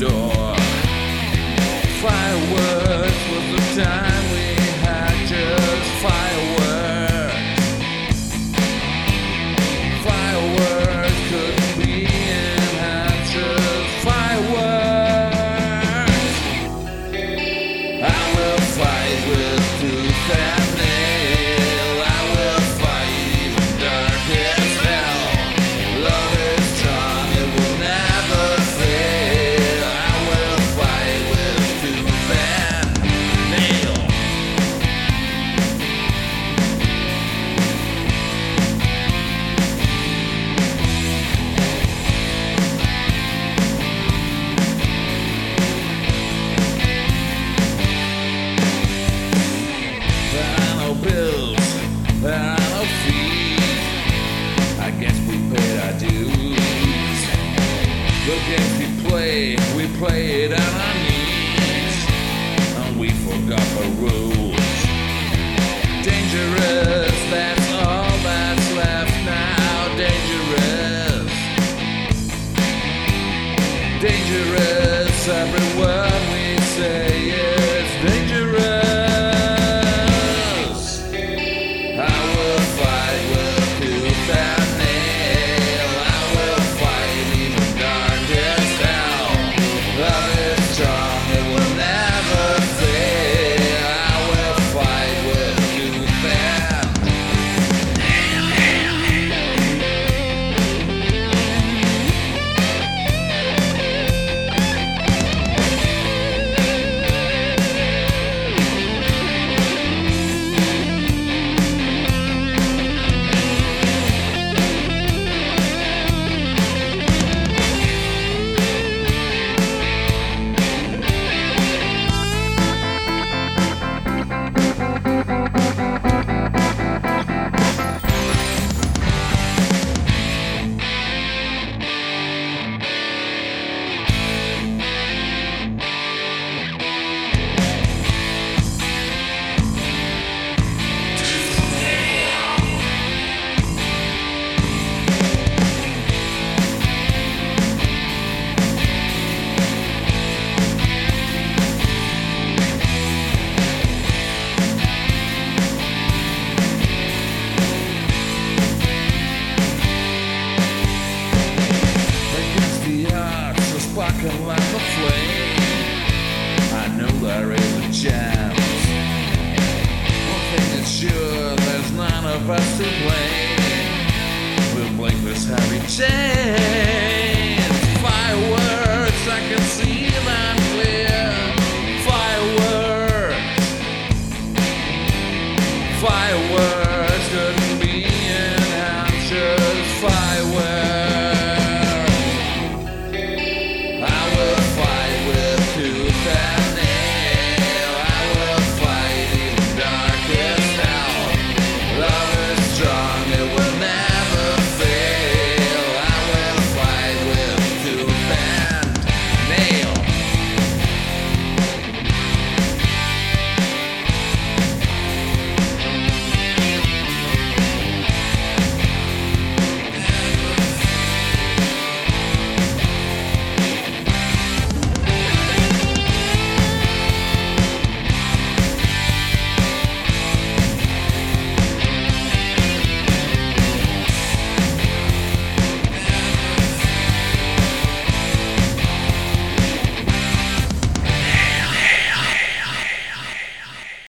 door. Fireworks was the time we had just fireworks. Fireworks couldn't be enhanced, just fireworks. I will fight with tooth and nail. I will fight even dark as hell. Love is strong, it will never fail. I will fight with tooth and nail. There are no bills, there are no fees. I guess we paid our dues. The games we played on our knees, and we forgot the rules. Dangerous, that's all that's left now. Dangerous, dangerous. Every word we say is dangerous. I will fight with tooth and nail. I will fight even dark as hell. Love is strong, it will never fail. I will fight with tooth and against the odds, so sparkling like a flame. I know there is a chance. One thing is sure, there's none of us to blame. We'll break this heavy chain. Fireworks.